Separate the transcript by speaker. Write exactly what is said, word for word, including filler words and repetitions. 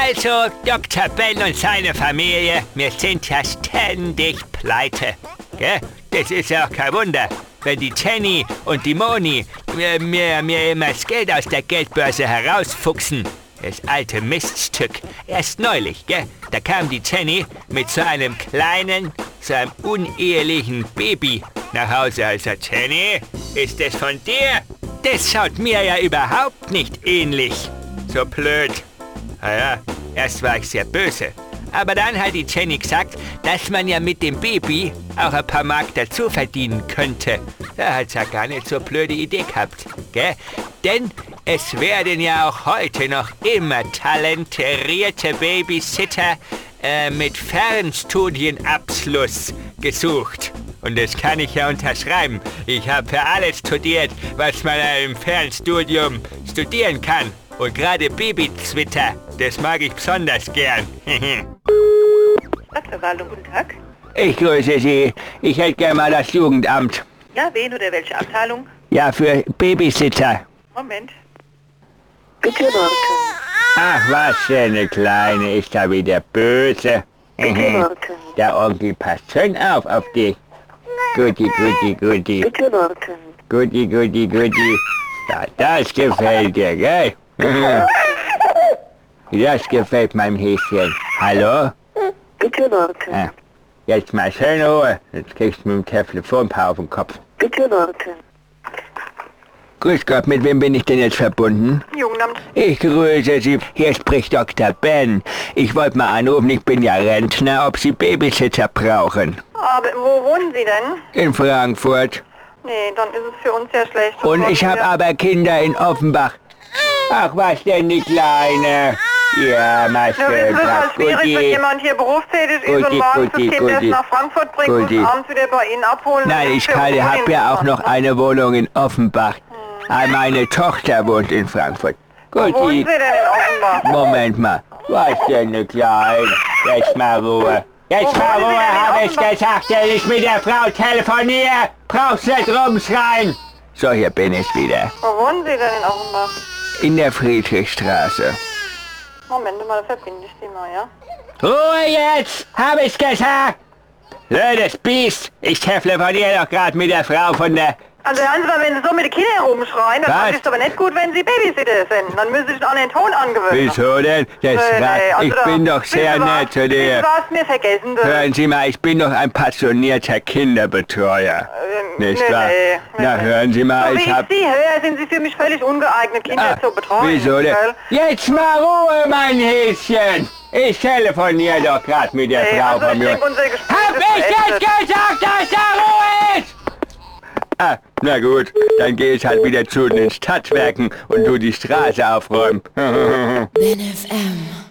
Speaker 1: Also, Doktor Ben und seine Familie, wir sind ja ständig pleite. Gell? Das ist ja auch kein Wunder, wenn die Jenny und die Moni mir, mir, mir immer das Geld aus der Geldbörse herausfuchsen. Das alte Miststück. Erst neulich, gell? Da kam die Jenny mit so einem kleinen, so einem unehelichen Baby nach Hause. Also, Jenny, ist das von dir? Das schaut mir ja überhaupt nicht ähnlich. So blöd. Naja, erst war ich sehr böse. Aber dann hat die Jenny gesagt, dass man ja mit dem Baby auch ein paar Mark dazu verdienen könnte. Da hat sie ja gar nicht so blöde Idee gehabt, gell? Denn es werden ja auch heute noch immer talentierte Babysitter äh, mit Fernstudienabschluss gesucht. Und das kann ich ja unterschreiben. Ich habe für alles studiert, was man im Fernstudium studieren kann. Und gerade Babyzwitter, das mag ich besonders gern.
Speaker 2: Stadtverwaltung, guten Tag.
Speaker 1: Ich grüße Sie. Ich hätte gerne mal das Jugendamt.
Speaker 2: Ja, wen oder welche Abteilung?
Speaker 1: Ja, für Babysitter.
Speaker 2: Moment.
Speaker 3: Bitte warten.
Speaker 1: Ach, was für eine Kleine, ist da wieder böse.
Speaker 3: Bitte warten.
Speaker 1: Der Onkel passt schön auf auf dich. Guti, guti, guti.
Speaker 3: Bitte warten.
Speaker 1: Guti, guti, guti. Ja, das gefällt dir, gell? Das gefällt meinem Häschen. Hallo?
Speaker 3: Bitte warten.
Speaker 1: Ah, jetzt mal schön Ruhe. Jetzt kriegst du mit dem Telefonpaar auf den Kopf.
Speaker 3: Bitte warten.
Speaker 1: Grüß Gott, mit wem bin ich denn jetzt verbunden?
Speaker 2: Jugendamt.
Speaker 1: Ich grüße Sie. Hier spricht Doktor Ben. Ich wollte mal anrufen, ich bin ja Rentner, ob Sie Babysitter brauchen.
Speaker 2: Aber wo wohnen Sie denn?
Speaker 1: In Frankfurt.
Speaker 2: Nee, dann ist es für uns sehr schlecht.
Speaker 1: Und ich habe aber Kinder in Offenbach. Ach, was denn die Kleine? Ja, mal
Speaker 2: Ja, es
Speaker 1: schön.
Speaker 2: wird halt schwierig, wenn jemand hier berufstätig ist
Speaker 1: Guti,
Speaker 2: und morgens
Speaker 1: guti,
Speaker 2: das Kind erst
Speaker 1: guti.
Speaker 2: nach Frankfurt bringt
Speaker 1: Guti.
Speaker 2: und abends wieder bei Ihnen abholen.
Speaker 1: Nein,
Speaker 2: Das
Speaker 1: ich
Speaker 2: ist für uns
Speaker 1: habe ja auch noch
Speaker 2: uninteressant, ne?
Speaker 1: eine Wohnung in Offenbach. Ah, meine Tochter wohnt in Frankfurt.
Speaker 2: Wo wohnen
Speaker 1: Guti,
Speaker 2: Sie denn in Offenbach?
Speaker 1: Moment mal. Was denn ne Kleine? Jetzt mal Ruhe. Jetzt
Speaker 2: Wo
Speaker 1: mal
Speaker 2: wohnen Sie
Speaker 1: Ruhe,
Speaker 2: denn in
Speaker 1: habe ich
Speaker 2: Offenbach?
Speaker 1: gesagt, wenn ich mit der Frau telefoniere. Brauchst nicht rumschreien. So, hier bin ich wieder.
Speaker 2: Wo wohnen Sie denn in Offenbach?
Speaker 1: In der Friedrichstraße.
Speaker 2: Moment mal, da verbinde ich Sie mal, ja?
Speaker 1: Ruhe jetzt, hab ich gesagt. Blödes Biest, ich telefoniere doch gerade mit der Frau von der...
Speaker 2: Also hören Sie mal, wenn Sie so mit den Kindern rumschreien, dann
Speaker 1: Was?
Speaker 2: ist es aber nicht gut, wenn Sie Babysitter sind. Dann müssen Sie sich an den Ton angewöhnen.
Speaker 1: Wieso denn? Das
Speaker 2: Nee,
Speaker 1: war,
Speaker 2: nee, also
Speaker 1: ich
Speaker 2: da-
Speaker 1: bin doch sehr
Speaker 2: wissen Sie was?
Speaker 1: nett zu
Speaker 2: Wissen
Speaker 1: dir.
Speaker 2: Sie was? Wir vergessen das.
Speaker 1: Hören Sie mal, ich bin doch ein passionierter Kinderbetreuer.
Speaker 2: Ähm,
Speaker 1: Nicht
Speaker 2: nee,
Speaker 1: wahr?
Speaker 2: nee,
Speaker 1: Na,
Speaker 2: nee.
Speaker 1: hören Sie mal,
Speaker 2: So wie
Speaker 1: ich
Speaker 2: ich
Speaker 1: hab...
Speaker 2: Sie höre, sind Sie für mich völlig ungeeignet, Kinder
Speaker 1: Ah,
Speaker 2: zu betreuen.
Speaker 1: wieso denn?
Speaker 2: gell?
Speaker 1: Jetzt mal Ruhe, mein Häschen. Ich telefoniere doch gerade mit der
Speaker 2: Nee,
Speaker 1: Frau
Speaker 2: also
Speaker 1: von
Speaker 2: ich
Speaker 1: mir.
Speaker 2: denke, unser Gespräch
Speaker 1: Hab
Speaker 2: ist
Speaker 1: ich jetzt
Speaker 2: beendet.
Speaker 1: gesagt, dass da Ruhe ist? Ah, na gut, dann geh ich halt wieder zu den Stadtwerken und du die Straße aufräumen.
Speaker 4: Ben F M.